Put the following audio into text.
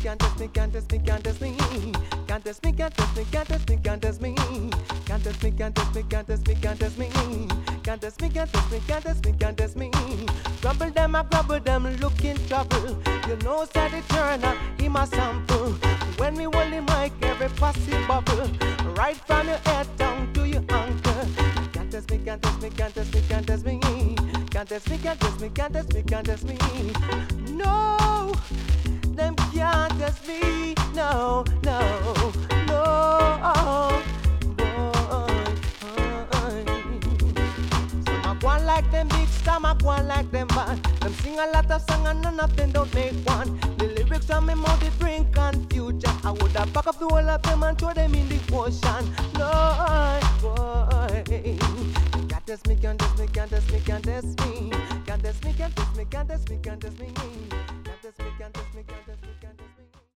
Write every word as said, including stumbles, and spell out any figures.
can't test me, can't test me, can't test me. Can't test me, can't test me, can't test me, can't test me. Can't test me, can't test me, can't test me, can't test me. Can't test me, can't test me, can't test me, can't test me. Grumble them, I grumble them, look in trouble. You know, said the turner, he my sample. When we hold the mic, every passing bubble. Right from your head down to your ankle. Can't test me, can't test me, can't test me, can't test me. Can't test me, can't test me, can't test me, can't test me. No, them can't test me. No, no, no. One like them big stomach, one like them bad. Them sing a lot of song and none of them don't make one. The lyrics on me mouth, it bring confusion. I would have pack up the whole of them and throw them in the ocean. Lord, boy. Can't test me, can't test me, can't test me, can't test me. Can't test me, can't test me, can't test me, can't test me.